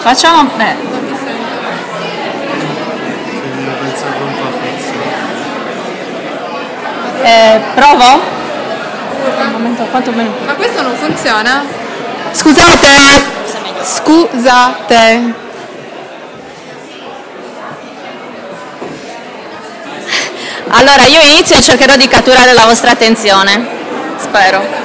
Facciamo... provo? Un momento, quanto meno. Ma questo non funziona? Scusate! Scusate! Allora, io inizio e cercherò di catturare la vostra attenzione. Spero.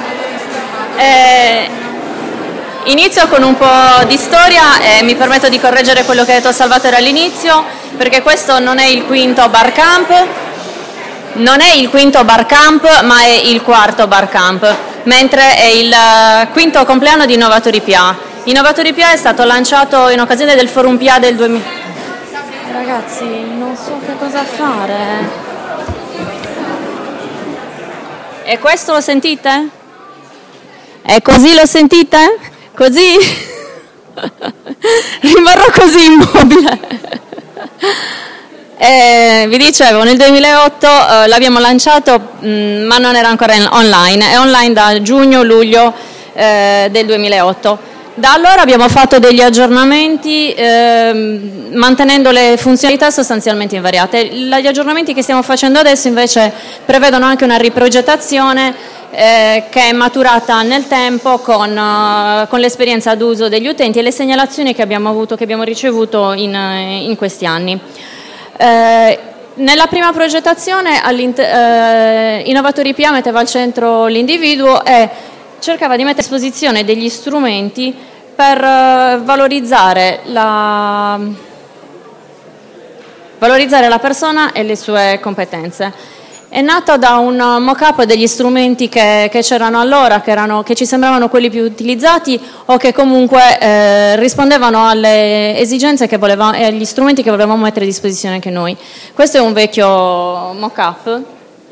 Inizio con un po' di storia e mi permetto di correggere quello che ha detto Salvatore all'inizio, perché questo non è il quinto barcamp, non è il quinto barcamp, ma è il quarto barcamp, mentre è il quinto compleanno di Innovatori PA. Innovatori PA è stato lanciato in occasione del Forum PA del 2000. Ragazzi, non so che cosa fare. E questo lo sentite? E così lo sentite? Così? Rimarrò così immobile. Vi dicevo, nel 2008 l'abbiamo lanciato, ma non era ancora online. È online da giugno-luglio del 2008. Da allora abbiamo fatto degli aggiornamenti mantenendo le funzionalità sostanzialmente invariate. Gli aggiornamenti che stiamo facendo adesso invece prevedono anche una riprogettazione che è maturata nel tempo con l'esperienza d'uso degli utenti e le segnalazioni che abbiamo avuto, che abbiamo ricevuto in questi anni. Nella prima progettazione Innovatori PA metteva al centro l'individuo e cercava di mettere a disposizione degli strumenti per valorizzare la persona e le sue competenze. È nato da un mock-up degli strumenti che c'erano allora, che ci sembravano quelli più utilizzati o che comunque rispondevano alle esigenze che volevamo e agli strumenti che volevamo mettere a disposizione anche noi. Questo è un vecchio mock-up.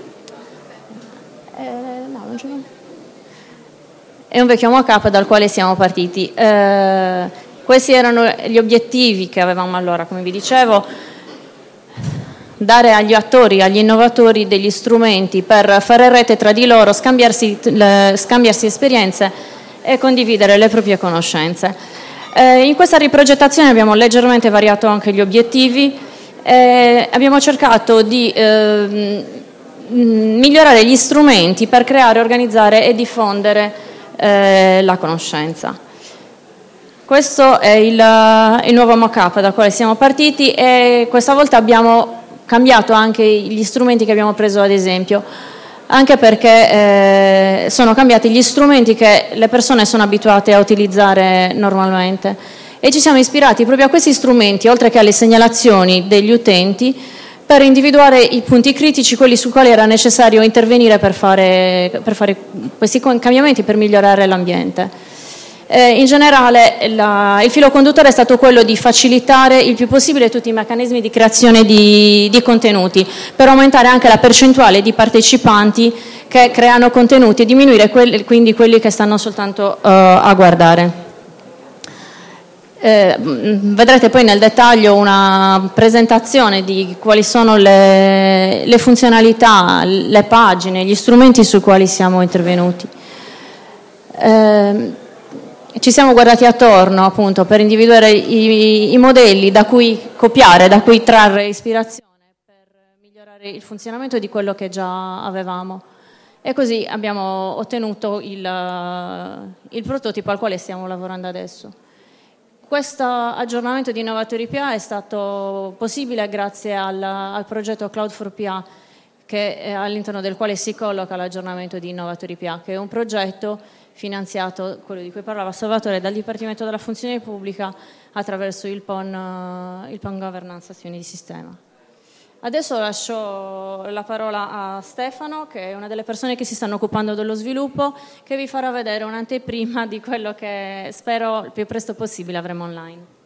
È un vecchio mock-up dal quale siamo partiti. Questi erano gli obiettivi che avevamo allora, come vi dicevo. Dare agli attori, agli innovatori degli strumenti per fare rete tra di loro, scambiarsi esperienze e condividere le proprie conoscenze. In questa riprogettazione abbiamo leggermente variato anche gli obiettivi, abbiamo cercato di migliorare gli strumenti per creare, organizzare e diffondere la conoscenza. Questo è il nuovo mock-up dal quale siamo partiti e questa volta abbiamo cambiato anche gli strumenti che abbiamo preso ad esempio, anche perché sono cambiati gli strumenti che le persone sono abituate a utilizzare normalmente e ci siamo ispirati proprio a questi strumenti, oltre che alle segnalazioni degli utenti, per individuare i punti critici, quelli su quali era necessario intervenire per fare questi cambiamenti, per migliorare l'ambiente. In generale il filo conduttore è stato quello di facilitare il più possibile tutti i meccanismi di creazione di contenuti per aumentare anche la percentuale di partecipanti che creano contenuti e diminuire quindi quelli che stanno soltanto a guardare. Vedrete poi nel dettaglio una presentazione di quali sono le funzionalità, le pagine, gli strumenti sui quali siamo intervenuti. Ci siamo guardati attorno appunto per individuare i modelli da cui copiare, da cui trarre ispirazione per migliorare il funzionamento di quello che già avevamo e così abbiamo ottenuto il prototipo al quale stiamo lavorando adesso. Questo aggiornamento di Innovatori PA è stato possibile grazie al progetto Cloud for PA, all'interno del quale si colloca l'aggiornamento di Innovatori PA, che è un progetto finanziato, quello di cui parlava Salvatore, dal Dipartimento della Funzione Pubblica attraverso il PON Governance Azioni di Sistema. Adesso lascio la parola a Stefano, che è una delle persone che si stanno occupando dello sviluppo, che vi farà vedere un'anteprima di quello che spero il più presto possibile avremo online.